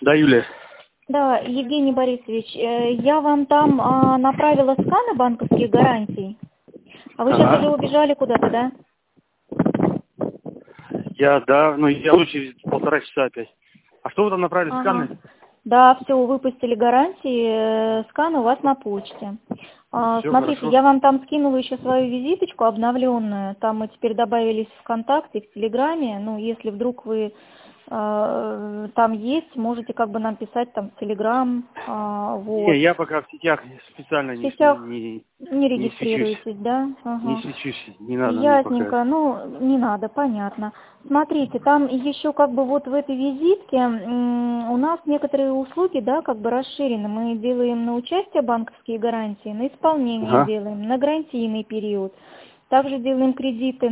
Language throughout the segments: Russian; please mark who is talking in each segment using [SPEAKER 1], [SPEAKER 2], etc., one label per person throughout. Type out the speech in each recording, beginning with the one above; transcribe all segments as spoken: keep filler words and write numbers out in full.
[SPEAKER 1] Да, Юлия.
[SPEAKER 2] Да, Евгений Борисович, э, я вам там а, направила сканы банковских гарантий. А вы сейчас
[SPEAKER 1] Ага.
[SPEAKER 2] уже убежали куда-то, да?
[SPEAKER 1] Я, да, ну я буду через полтора часа опять. А что вы там направили,
[SPEAKER 2] Ага.
[SPEAKER 1] сканы?
[SPEAKER 2] Да, все, выпустили гарантии, э, сканы у вас на почте. А,
[SPEAKER 1] Все
[SPEAKER 2] смотрите,
[SPEAKER 1] хорошо.
[SPEAKER 2] я вам там скинула еще свою визиточку обновленную. Там мы теперь добавились в ВКонтакте, в Телеграме. Ну, если вдруг вы э, там есть, можете как бы нам писать там в Телеграм. А, вот.
[SPEAKER 1] Не, я пока в сетях специально
[SPEAKER 2] В
[SPEAKER 1] не,
[SPEAKER 2] сетях
[SPEAKER 1] не,
[SPEAKER 2] не
[SPEAKER 1] не свечусь.
[SPEAKER 2] регистрируетесь, да?
[SPEAKER 1] Не
[SPEAKER 2] Ага.
[SPEAKER 1] свечусь, не надо мне пока.
[SPEAKER 2] Ясненько, ну, не надо, понятно. Смотрите, там еще как бы вот в этой визитке м, у нас некоторые услуги, да, как бы расширены. Мы делаем на участие банковские гарантии, на исполнение
[SPEAKER 1] Ага.
[SPEAKER 2] делаем, на гарантийный период. Также делаем кредиты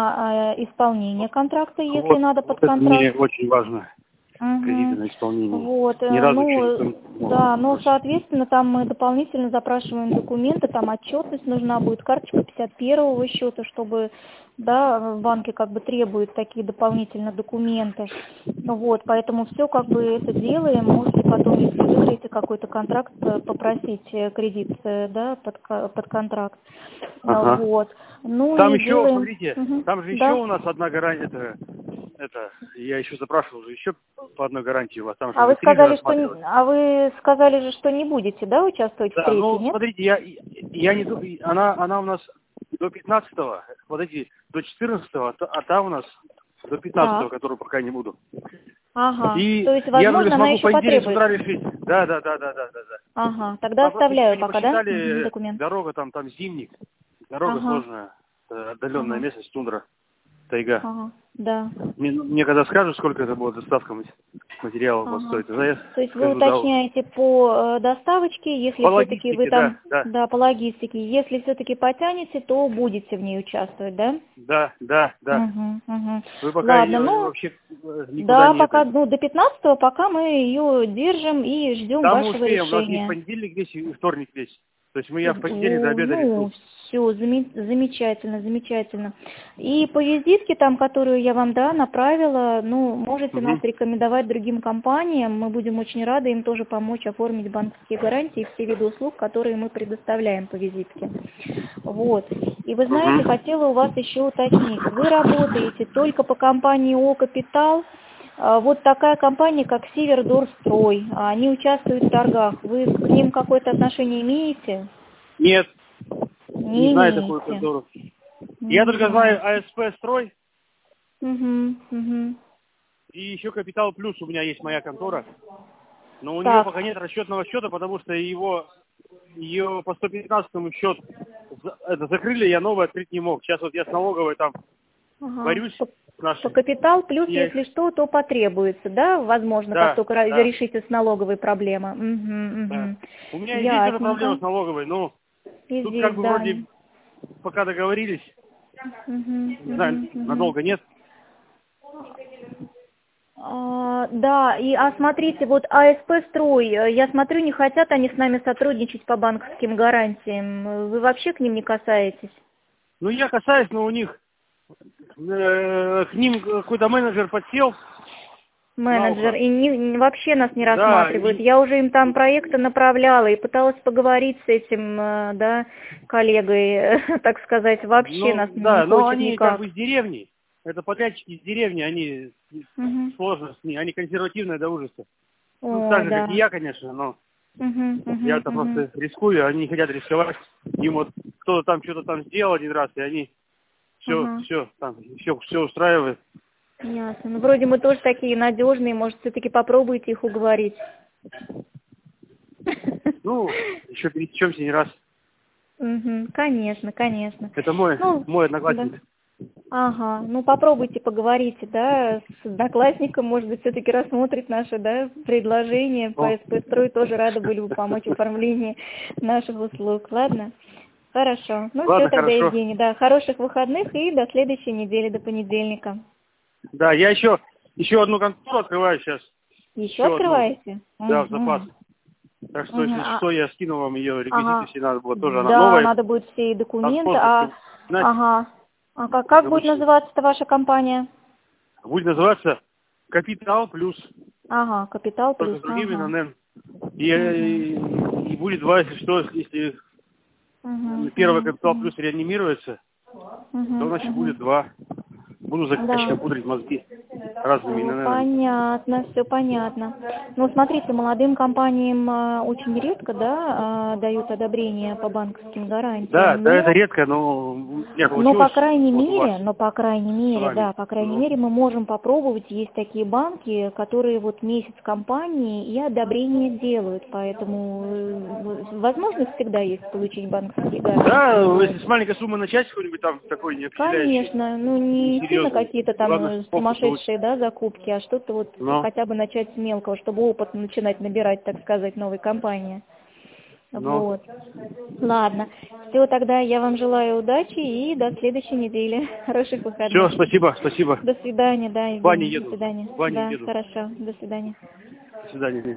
[SPEAKER 2] на э, исполнение контракта, если
[SPEAKER 1] Вот,
[SPEAKER 2] надо под
[SPEAKER 1] вот это
[SPEAKER 2] контракт.
[SPEAKER 1] мне очень важно. Кредиты
[SPEAKER 2] Угу.
[SPEAKER 1] на исполнение.
[SPEAKER 2] Вот,
[SPEAKER 1] Ни
[SPEAKER 2] э,
[SPEAKER 1] разу еще никто
[SPEAKER 2] ну,
[SPEAKER 1] не помог.
[SPEAKER 2] да, ну, соответственно, там мы дополнительно запрашиваем документы, там отчетность нужна будет, карточка пятьдесят первого счета, чтобы, да, в банке как бы требуют такие дополнительные документы. Ну вот, поэтому все как бы это делаем, можете потом, если выиграете какой-то контракт, э, попросить э, кредит, э, да, под, ко- под контракт. А,
[SPEAKER 1] Ага.
[SPEAKER 2] Вот, ну
[SPEAKER 1] Там
[SPEAKER 2] и
[SPEAKER 1] еще,
[SPEAKER 2] делаем,
[SPEAKER 1] смотрите,
[SPEAKER 2] Мгм.
[SPEAKER 1] там же еще
[SPEAKER 2] Да.
[SPEAKER 1] у нас одна гарантия, это, это, я еще запрашивал уже еще по одной гарантии у вас, там же
[SPEAKER 2] А
[SPEAKER 1] уже
[SPEAKER 2] вы
[SPEAKER 1] три же
[SPEAKER 2] сказали, что не-
[SPEAKER 1] рассматривалось.
[SPEAKER 2] а вы сказали же, что не будете, да, участвовать в
[SPEAKER 1] Да,
[SPEAKER 2] третьей,
[SPEAKER 1] ну,
[SPEAKER 2] нет?
[SPEAKER 1] смотрите, я, я не ду- она, она у нас до пятнадцатого, вот эти до четырнадцатого, а та а та у нас до пятнадцатого,
[SPEAKER 2] Так.
[SPEAKER 1] которую пока не буду.
[SPEAKER 2] Ага.
[SPEAKER 1] И
[SPEAKER 2] То есть,
[SPEAKER 1] я говорю,
[SPEAKER 2] возможно, она
[SPEAKER 1] смогу в
[SPEAKER 2] еще
[SPEAKER 1] понедельник с утра
[SPEAKER 2] потребуется.
[SPEAKER 1] решить. Да, да, да, да, да, да, да.
[SPEAKER 2] Ага. Тогда
[SPEAKER 1] Там просто еще
[SPEAKER 2] оставляю
[SPEAKER 1] не
[SPEAKER 2] пока, да, Мгм,
[SPEAKER 1] посчитали, э,
[SPEAKER 2] документ?
[SPEAKER 1] дорога там, там зимник, дорога
[SPEAKER 2] Ага.
[SPEAKER 1] сложная, э, отдаленная
[SPEAKER 2] Ага.
[SPEAKER 1] местность, тундра, тайга.
[SPEAKER 2] Ага. Да.
[SPEAKER 1] Мне, мне когда скажут, сколько это будет доставка мат- материалов будет
[SPEAKER 2] Ага.
[SPEAKER 1] стоить, тогда я
[SPEAKER 2] То есть вы
[SPEAKER 1] скажу, да.
[SPEAKER 2] уточняете по э, доставочке,
[SPEAKER 1] По
[SPEAKER 2] если все-таки вы
[SPEAKER 1] логистике, да,
[SPEAKER 2] там,
[SPEAKER 1] да,
[SPEAKER 2] да, по логистике, если все-таки потянете, то будете в ней участвовать, да?
[SPEAKER 1] да, да, да.
[SPEAKER 2] Угу, угу.
[SPEAKER 1] Вы пока
[SPEAKER 2] Ладно,
[SPEAKER 1] ее
[SPEAKER 2] ну,
[SPEAKER 1] вообще э, никуда
[SPEAKER 2] да,
[SPEAKER 1] не
[SPEAKER 2] пока,
[SPEAKER 1] это.
[SPEAKER 2] ну, до пятнадцатого пока мы ее держим и ждем
[SPEAKER 1] Там мы
[SPEAKER 2] вашего
[SPEAKER 1] успеем, у нас есть
[SPEAKER 2] решения.
[SPEAKER 1] понедельник весь и вторник весь. То есть мы я в понедельник до
[SPEAKER 2] О,
[SPEAKER 1] обеда
[SPEAKER 2] ну,
[SPEAKER 1] решу.
[SPEAKER 2] все, замечательно, замечательно. И по визитке, там, которую я вам, да, направила, ну, можете нас
[SPEAKER 1] Угу.
[SPEAKER 2] рекомендовать другим компаниям. Мы будем очень рады им тоже помочь оформить банковские гарантии и все виды услуг, которые мы предоставляем по визитке. Вот. И вы знаете,
[SPEAKER 1] Угу.
[SPEAKER 2] хотела у вас еще уточнить. Вы работаете только по компании О Капитал. А, Вот такая компания, как Севердорстрой, а они участвуют в торгах. Вы к ним какое-то отношение имеете?
[SPEAKER 1] Нет, не
[SPEAKER 2] Не
[SPEAKER 1] знаю такую
[SPEAKER 2] имеете.
[SPEAKER 1] контору. Я
[SPEAKER 2] Не
[SPEAKER 1] только знаю
[SPEAKER 2] знаете.
[SPEAKER 1] АСП строй
[SPEAKER 2] Угу, угу.
[SPEAKER 1] и еще Капитал Плюс у меня есть моя контора. Но у нее
[SPEAKER 2] Так,
[SPEAKER 1] пока нет расчетного счета, потому что его ее по сто пятнадцатому счет за- это закрыли, я новый открыть не мог. Сейчас вот я с налоговой там
[SPEAKER 2] ага.
[SPEAKER 1] борюсь
[SPEAKER 2] По,
[SPEAKER 1] с
[SPEAKER 2] по
[SPEAKER 1] нашей.
[SPEAKER 2] капитал плюс,
[SPEAKER 1] Я их-
[SPEAKER 2] если что, то потребуется, да? Возможно, как
[SPEAKER 1] Да,
[SPEAKER 2] только ра-
[SPEAKER 1] да,
[SPEAKER 2] решите с налоговой проблемой. Угу,
[SPEAKER 1] да.
[SPEAKER 2] угу.
[SPEAKER 1] У меня и здесь уже проблема
[SPEAKER 2] Ясненько.
[SPEAKER 1] с налоговой, но
[SPEAKER 2] И
[SPEAKER 1] тут как
[SPEAKER 2] здесь,
[SPEAKER 1] бы
[SPEAKER 2] да.
[SPEAKER 1] вроде пока договорились,
[SPEAKER 2] Угу,
[SPEAKER 1] не знаю,
[SPEAKER 2] угу, угу.
[SPEAKER 1] надолго нет.
[SPEAKER 2] А, да, и а смотрите, вот АСП Строй, э, я смотрю, не хотят они с нами сотрудничать по банковским гарантиям. Вы вообще к ним не касаетесь?
[SPEAKER 1] Ну я касаюсь, но у них э, к ним какой-то менеджер подсел на
[SPEAKER 2] Менеджер,
[SPEAKER 1] ухо.
[SPEAKER 2] и не, не- вообще нас не
[SPEAKER 1] Да,
[SPEAKER 2] рассматривают.
[SPEAKER 1] и
[SPEAKER 2] Я уже им там проекты направляла и пыталась поговорить с этим, э, да, коллегой, так сказать, вообще
[SPEAKER 1] ну
[SPEAKER 2] нас не
[SPEAKER 1] да, но
[SPEAKER 2] хочет
[SPEAKER 1] они как
[SPEAKER 2] никак.
[SPEAKER 1] бы из деревни. Это подрядчики из деревни, они
[SPEAKER 2] Угу.
[SPEAKER 1] сложно с ними, они консервативные до ужаса. Ну,
[SPEAKER 2] О,
[SPEAKER 1] так же, как и
[SPEAKER 2] да.
[SPEAKER 1] я, конечно, но
[SPEAKER 2] Угу, угу,
[SPEAKER 1] я-то
[SPEAKER 2] угу.
[SPEAKER 1] просто рискую, они не хотят рисковать. Им вот кто-то там что-то там сделал один раз, и они все,
[SPEAKER 2] Ага.
[SPEAKER 1] все, там, все, все устраивает.
[SPEAKER 2] Ясно. Ну, вроде мы тоже такие надежные, может, все-таки попробуйте их уговорить.
[SPEAKER 1] Ну, еще пересечемся не раз.
[SPEAKER 2] Угу, конечно, конечно.
[SPEAKER 1] Это мой,
[SPEAKER 2] Ну,
[SPEAKER 1] мой
[SPEAKER 2] да.
[SPEAKER 1] одноклассник.
[SPEAKER 2] Ага, ну попробуйте, поговорите, да, с одноклассником, может быть, все-таки рассмотрит наше, да, предложение. По
[SPEAKER 1] О.
[SPEAKER 2] СП Строй тоже рады были бы помочь в оформлении наших услуг, ладно? Хорошо. Ну все
[SPEAKER 1] Ладно,
[SPEAKER 2] тогда,
[SPEAKER 1] хорошо.
[SPEAKER 2] Евгений, да, хороших выходных и до следующей недели, до понедельника.
[SPEAKER 1] Да, я еще, еще одну контору открываю сейчас.
[SPEAKER 2] Еще
[SPEAKER 1] Еще одну.
[SPEAKER 2] открываете?
[SPEAKER 1] Да, в запас.
[SPEAKER 2] Угу.
[SPEAKER 1] Так что,
[SPEAKER 2] Угу.
[SPEAKER 1] если
[SPEAKER 2] А,
[SPEAKER 1] что, я скину вам ее реквизиты,
[SPEAKER 2] ага.
[SPEAKER 1] если надо было. Тоже она
[SPEAKER 2] Да,
[SPEAKER 1] новая.
[SPEAKER 2] надо будет все
[SPEAKER 1] Там
[SPEAKER 2] документы.
[SPEAKER 1] сложно
[SPEAKER 2] А,
[SPEAKER 1] знать,
[SPEAKER 2] ага. А как,
[SPEAKER 1] как
[SPEAKER 2] как будет
[SPEAKER 1] обычно.
[SPEAKER 2] называться-то ваша компания?
[SPEAKER 1] Будет называться Капитал Плюс.
[SPEAKER 2] Ага, капитал
[SPEAKER 1] Только
[SPEAKER 2] плюс,
[SPEAKER 1] с другими
[SPEAKER 2] ага.
[SPEAKER 1] на НЭН. И, и, и будет два, если что, если
[SPEAKER 2] Угу,
[SPEAKER 1] первый
[SPEAKER 2] угу,
[SPEAKER 1] капитал плюс реанимируется, то
[SPEAKER 2] угу,
[SPEAKER 1] значит
[SPEAKER 2] угу.
[SPEAKER 1] будет два. Буду
[SPEAKER 2] Да.
[SPEAKER 1] заказчикам пудрить мозги разными
[SPEAKER 2] Все
[SPEAKER 1] НННами.
[SPEAKER 2] понятно, все понятно. Ну, смотрите, молодым компаниям а, очень редко, да, а, дают одобрение по банковским
[SPEAKER 1] Да,
[SPEAKER 2] гарантиям,
[SPEAKER 1] да, это
[SPEAKER 2] но
[SPEAKER 1] редко, но у меня
[SPEAKER 2] Но по
[SPEAKER 1] получилось
[SPEAKER 2] крайней
[SPEAKER 1] вот у вас
[SPEAKER 2] мере, но по крайней
[SPEAKER 1] с
[SPEAKER 2] мере,
[SPEAKER 1] вами.
[SPEAKER 2] да, по крайней
[SPEAKER 1] Ну,
[SPEAKER 2] мере мы можем попробовать. Есть такие банки, которые вот месяц компании и одобрение делают, поэтому э, возможность всегда есть получить банковские гарантии.
[SPEAKER 1] да,
[SPEAKER 2] Вот.
[SPEAKER 1] если с маленькой суммы начать какой-нибудь там такой неопределяющий,
[SPEAKER 2] Конечно, ну не сильно
[SPEAKER 1] несерьезный,
[SPEAKER 2] какие-то там
[SPEAKER 1] главное,
[SPEAKER 2] э,
[SPEAKER 1] чтобы опыт получить.
[SPEAKER 2] сумасшедшие, да, закупки, а что-то вот
[SPEAKER 1] Но,
[SPEAKER 2] хотя бы начать с мелкого, чтобы опыт начинать набирать, так сказать, новой компании.
[SPEAKER 1] но.
[SPEAKER 2] Вот. Ладно. Все, тогда я вам желаю удачи и до следующей недели. Хороших
[SPEAKER 1] Все,
[SPEAKER 2] выходных.
[SPEAKER 1] спасибо, спасибо.
[SPEAKER 2] До свидания, да,
[SPEAKER 1] В баню
[SPEAKER 2] Евгений. До
[SPEAKER 1] еду,
[SPEAKER 2] свидания.
[SPEAKER 1] в баню
[SPEAKER 2] Да,
[SPEAKER 1] еду.
[SPEAKER 2] хорошо. До свидания.
[SPEAKER 1] До свидания.